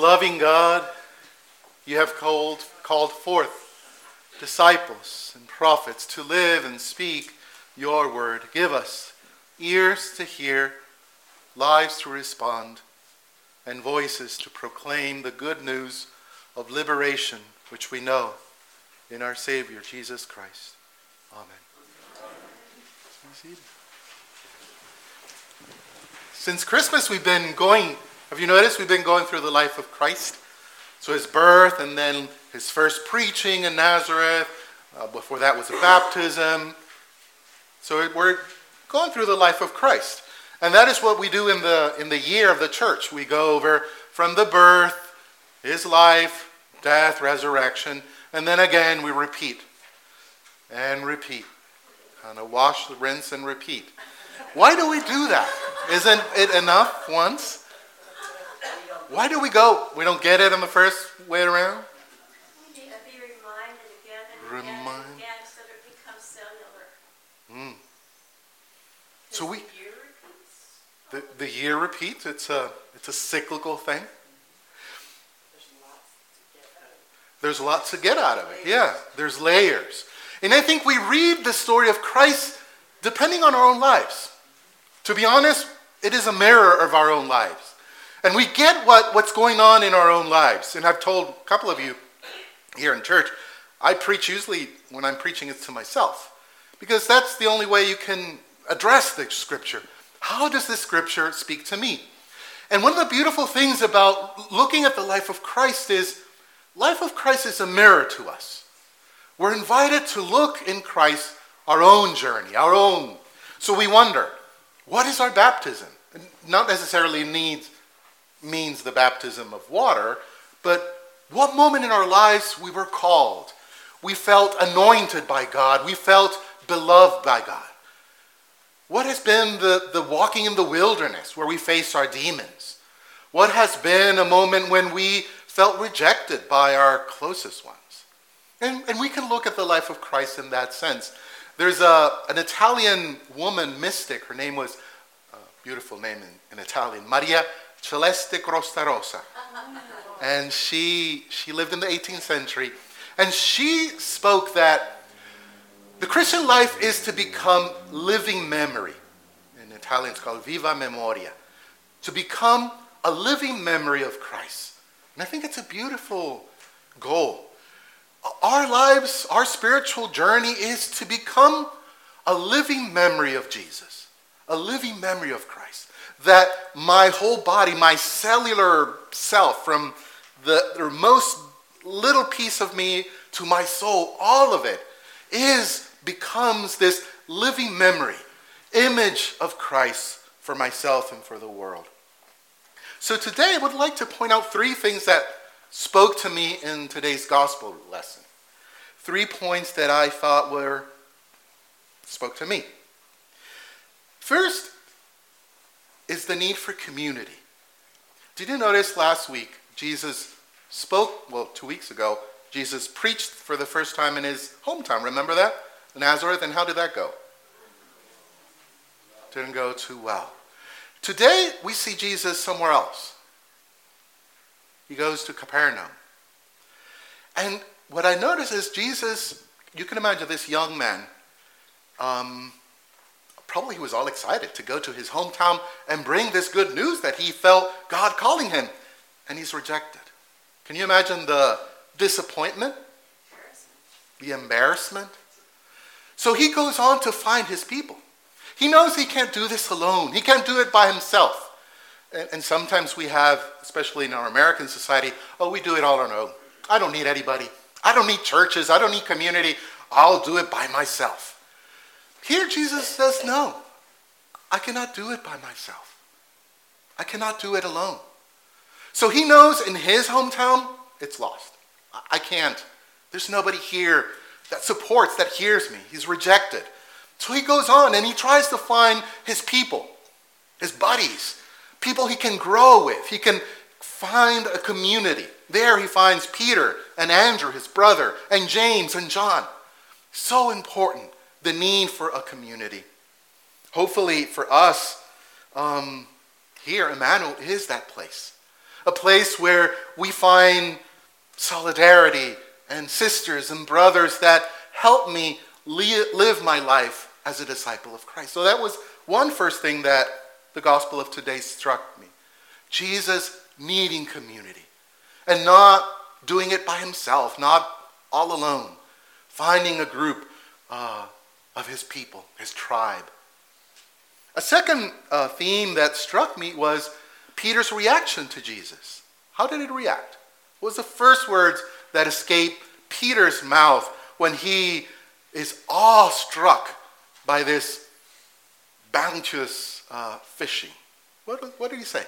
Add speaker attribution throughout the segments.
Speaker 1: loving God, you have called forth disciples and prophets to live and speak your word. Give us ears to hear, lives to respond, and voices to proclaim the good news of liberation which we know in our Savior, Jesus Christ. Amen. Since Christmas we've been going, have you noticed we've been going through the life of Christ? So his birth and then his first preaching in Nazareth. Before that was a baptism. So we're going through the life of Christ. And that is what we do in the year of the church. We go over from the birth, his life, death, resurrection, and then again we repeat and repeat. Kind of wash, rinse, and repeat. Why do we do that? Isn't it enough once? Why do we go? We don't get it on the first way around?
Speaker 2: We need to be reminded again and again so that it becomes cellular.
Speaker 1: So
Speaker 2: the year repeats.
Speaker 1: The year repeats. It's a cyclical thing. There's lots to get out of it. Yeah, there's layers. And I think we read the story of Christ depending on our own lives. To be honest, it is a mirror of our own lives. And we get what's going on in our own lives. And I've told a couple of you here in church, I preach usually when I'm preaching it to myself. Because that's the only way you can address the scripture. How does this scripture speak to me? And one of the beautiful things about looking at the life of Christ is a mirror to us. We're invited to look in Christ our own journey, our own. So we wonder, what is our baptism? Not necessarily means the baptism of water, but what moment in our lives we were called. We felt anointed by God. We felt beloved by God. What has been the walking in the wilderness where we faced our demons? What has been a moment when we felt rejected by our closest ones? And we can look at the life of Christ in that sense. There's an Italian woman mystic. Her name was, beautiful name in Italian, Maria Celeste Crostarosa. And she lived in the 18th century. And she spoke that the Christian life is to become living memory. In Italian it's called viva memoria. To become a living memory of Christ. And I think it's a beautiful goal. Our lives, our spiritual journey is to become a living memory of Jesus. A living memory of Christ. That my whole body, my cellular self, from the most little piece of me to my soul, all of it becomes this living memory, image of Christ for myself and for the world. So today I would like to point out 3 things that spoke to me in today's gospel lesson. 3 points that I thought spoke to me. First is the need for community. Did you notice last week Jesus spoke, 2 weeks ago, Jesus preached for the first time in his hometown. Remember that? Nazareth. And how did that go? Didn't go too well. Today we see Jesus somewhere else. He goes to Capernaum. And what I notice is Jesus, you can imagine this young man, probably he was all excited to go to his hometown and bring this good news that he felt God calling him. And he's rejected. Can you imagine the disappointment? The embarrassment? So he goes on to find his people. He knows he can't do this alone. He can't do it by himself. And sometimes we have, especially in our American society, we do it all on our own. I don't need anybody. I don't need churches. I don't need community. I'll do it by myself. Here Jesus says, no, I cannot do it by myself. I cannot do it alone. So he knows in his hometown, it's lost. I can't. There's nobody here that supports, that hears me. He's rejected. So he goes on and he tries to find his people, his buddies, people he can grow with. He can find a community. There he finds Peter and Andrew, his brother, and James and John. So important, the need for a community. Hopefully for us, here, Emmanuel is that place. a place where we find solidarity and sisters and brothers that help me live my life as a disciple of Christ. So that was one first thing that the gospel of today struck me. Jesus needing community and not doing it by himself, not all alone, finding a group of his people, his tribe. A second theme that struck me was Peter's reaction to Jesus. How did it react? What was the first words that escaped Peter's mouth when he is awestruck by this bounteous fishing? What did he say?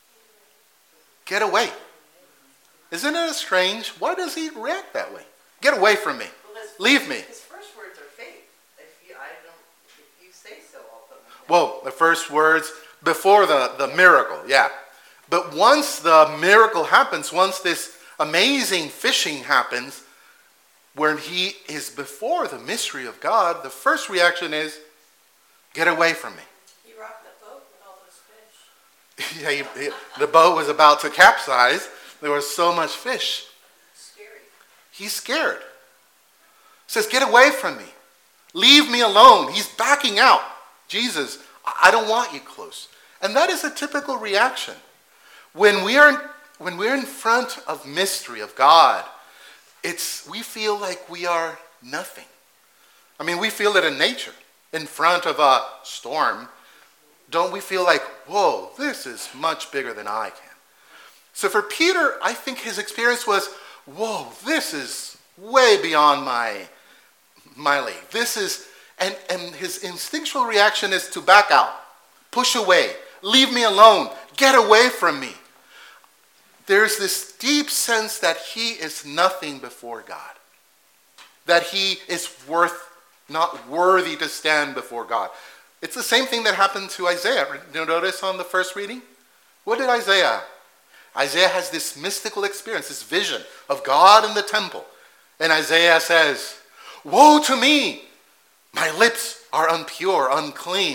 Speaker 1: Get away. Isn't it strange? Why does he react that way? Get away from me. Leave me.
Speaker 3: His first words are faith. If you say so, I'll put them down.
Speaker 1: Well, the first words before the miracle, yeah. But once the miracle happens, once this amazing fishing happens, when he is before the mystery of God, the first reaction is, get away from me.
Speaker 2: He rocked the boat with all those fish.
Speaker 1: Yeah, the boat was about to capsize. There was so much fish.
Speaker 2: Scary.
Speaker 1: He's scared. He says, get away from me. Leave me alone. He's backing out. Jesus, I don't want you close. And that is a typical reaction. When we're in front of mystery of God, we feel like we are nothing. I mean, we feel it in nature. In front of a storm, don't we feel like, whoa, this is much bigger than I can? So for Peter, I think his experience was, whoa, this is way beyond my league. This is, and his instinctual reaction is to back out, push away, leave me alone, get away from me. There's this deep sense that he is nothing before God, that he is not worthy to stand before God. It's the same thing that happened to Isaiah. Did you notice on the first reading? What did Isaiah? Isaiah has this mystical experience, this vision of God in the temple. And Isaiah says, woe to me! My lips are impure, unclean.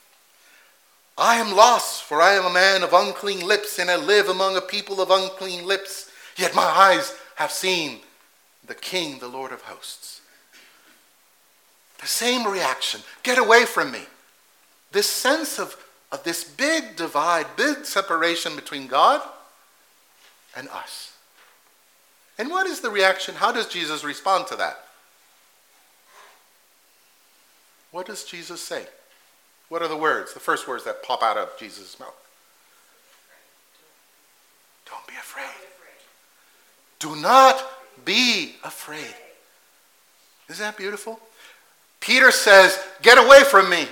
Speaker 1: I am lost, for I am a man of unclean lips, and I live among a people of unclean lips. Yet my eyes have seen the King, the Lord of hosts. The same reaction. Get away from me. This sense of this big divide, big separation between God and us. And what is the reaction? How does Jesus respond to that? What does Jesus say? What are the words, the first words that pop out of Jesus' mouth? Don't be afraid. Do not be afraid. Isn't that beautiful? Peter says, get away from me.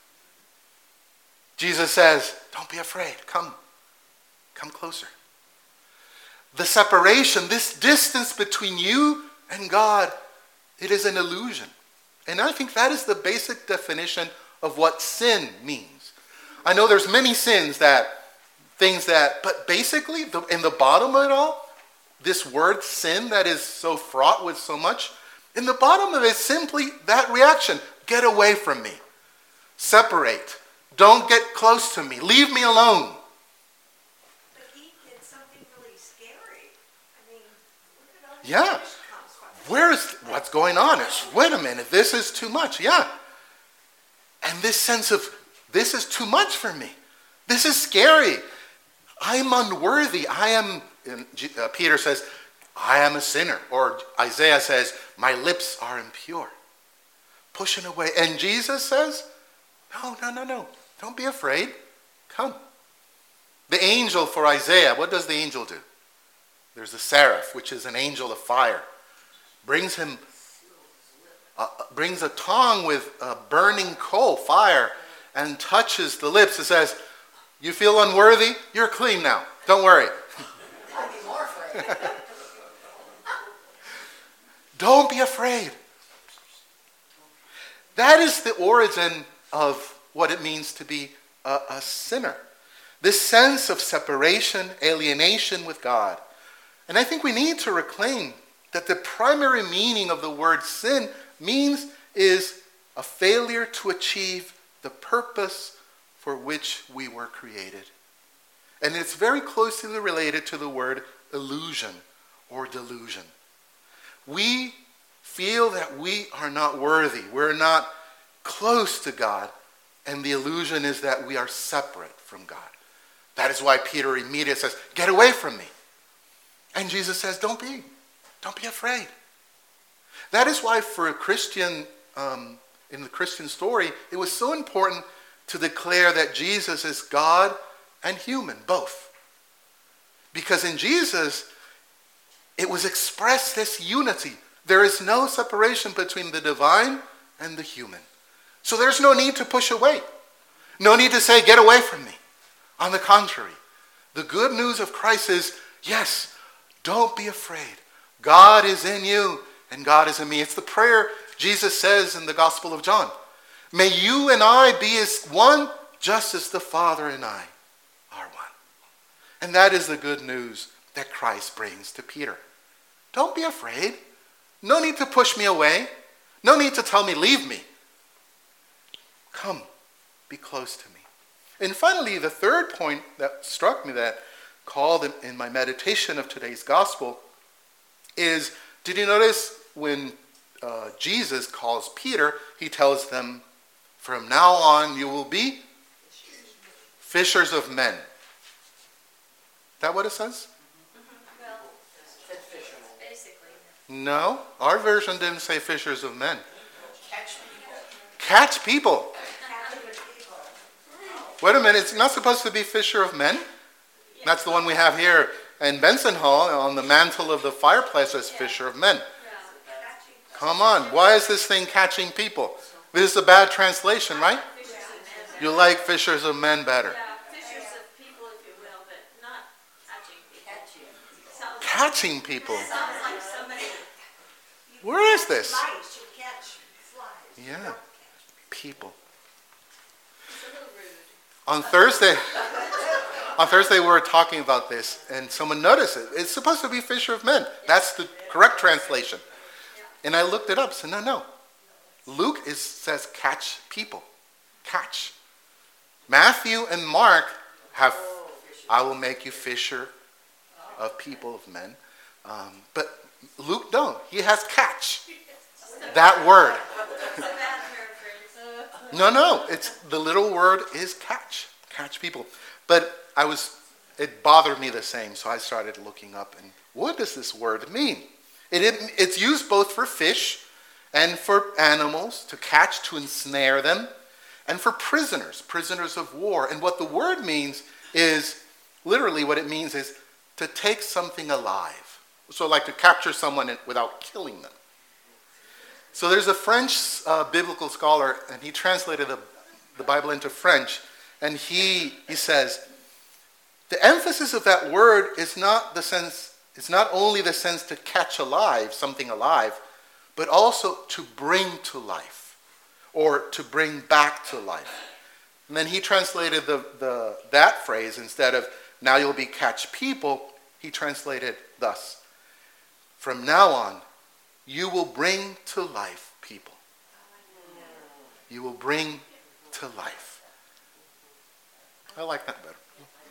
Speaker 1: Jesus says, don't be afraid. Come closer. The separation, this distance between you and God, it is an illusion. And I think that is the basic definition of what sin means. I know there's many sins but basically, in the bottom of it all, this word sin that is so fraught with so much, in the bottom of it is simply that reaction. Get away from me. Separate. Don't get close to me. Leave me alone.
Speaker 2: But he did something really scary. I mean, look at all the
Speaker 1: Yeah.
Speaker 2: fish comes from.
Speaker 1: What's going on? Wait a minute, this is too much. Yeah. And this sense of, this is too much for me. This is scary. I'm unworthy. Peter says, I am a sinner. Or Isaiah says, my lips are impure. Pushing away. And Jesus says, no. Don't be afraid. Come. The angel for Isaiah, what does the angel do? There's a seraph, which is an angel of fire. Brings a tongue with burning coal, fire, and touches the lips. It says, you feel unworthy? You're clean now. Don't worry.
Speaker 3: I'd be more afraid.
Speaker 1: Don't be afraid. That is the origin of what it means to be a sinner. This sense of separation, alienation with God. And I think we need to reclaim that the primary meaning of the word sin is a failure to achieve the purpose for which we were created. And it's very closely related to the word illusion or delusion. We feel that we are not worthy. We're not close to God. And the illusion is that we are separate from God. That is why Peter immediately says, get away from me. And Jesus says, don't be afraid. That is why for a Christian, in the Christian story, it was so important to declare that Jesus is God and human, both. Because in Jesus, it was expressed this unity. There is no separation between the divine and the human. So there's no need to push away. No need to say, get away from me. On the contrary, the good news of Christ is, yes, don't be afraid. God is in you and God is in me. It's the prayer Jesus says in the Gospel of John. May you and I be as one, just as the Father and I are one. And that is the good news that Christ brings to Peter. Don't be afraid. No need to push me away. No need to tell me, leave me. Come, be close to me. And finally, the third point that struck me, that called in my meditation of today's gospel, is, did you notice when Jesus calls Peter, he tells them, from now on you will be fishers of men. Is that what it says?
Speaker 2: Well, basically.
Speaker 1: No, our version didn't say fishers of men.
Speaker 3: Catch people.
Speaker 1: Catch people. Wait a minute, it's not supposed to be fisher of men? That's the one we have here in Benson Hall on the mantle of the fireplace as fisher of men. Come on, why is this thing catching people? This is a bad translation, right? You like fishers of men better.
Speaker 2: Yeah, fishers of people, if you will, but not catching people.
Speaker 1: Catching people.
Speaker 2: Sounds like somebody.
Speaker 1: Where is this?
Speaker 3: Flies, you catch flies.
Speaker 1: Yeah, people.
Speaker 2: It's a little rude.
Speaker 1: On Thursday we were talking about this, and someone noticed it. It's supposed to be fisher of men. That's the correct translation. And I looked it up. So no. Luke says catch people. Catch. Matthew and Mark have, I will make you fisher of people, of men. But Luke don't. He has catch. That word.
Speaker 2: It's a bad paraphrase.
Speaker 1: No. It's the little word is catch. Catch people. But it bothered me the same, so I started looking up, and what does this word mean? It's used both for fish and for animals, to catch, to ensnare them, and for prisoners of war. And what the word means is, literally what it means is to take something alive. So like to capture someone without killing them. So there's a French biblical scholar, and he translated the Bible into French, and he says, the emphasis of that word is not only the sense to catch alive, something alive, but also to bring to life, or to bring back to life. And then he translated that phrase, instead of now you'll be catch people, he translated thus: from now on, you will bring to life people. You will bring to life. I like that better.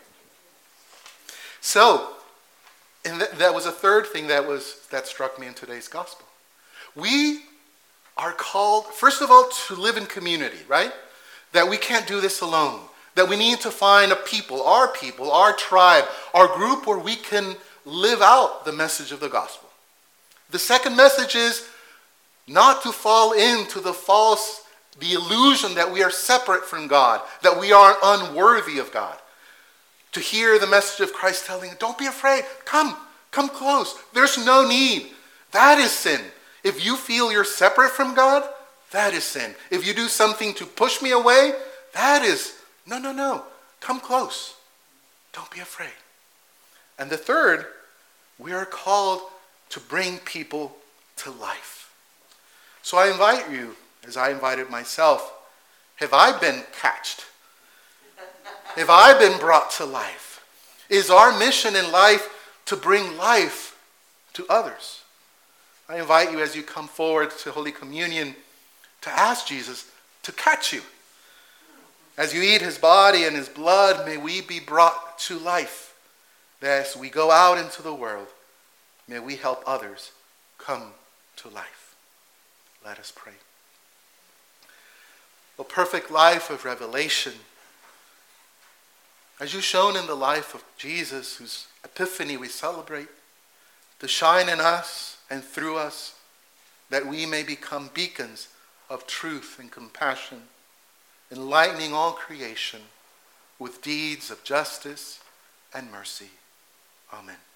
Speaker 1: So, and that was a third thing that struck me in today's gospel. We are called, first of all, to live in community, right? That we can't do this alone. That we need to find people, our tribe, our group where we can live out the message of the gospel. The second message is not to fall into the illusion that we are separate from God, that we are unworthy of God. To hear the message of Christ telling, don't be afraid, come close. There's no need. That is sin. If you feel you're separate from God, that is sin. If you do something to push me away, that is, no. Come close. Don't be afraid. And the third, we are called to bring people to life. So I invite you, as I invited myself, have I been catched? Have I been brought to life? Is our mission in life to bring life to others? I invite you, as you come forward to Holy Communion, to ask Jesus to catch you. As you eat his body and his blood, may we be brought to life. As we go out into the world, may we help others come to life. Let us pray. O perfect life of revelation, as you've shown in the life of Jesus, whose epiphany we celebrate, to shine in us and through us, that we may become beacons of truth and compassion, enlightening all creation with deeds of justice and mercy. Amen.